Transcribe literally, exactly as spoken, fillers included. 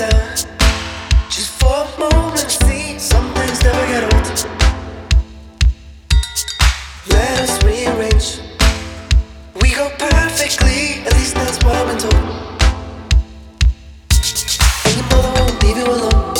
down. Just for a moment, see, some things never get old. Let us rearrange. We go perfectly, at least that's what I've been told. And your mother won't leave you alone.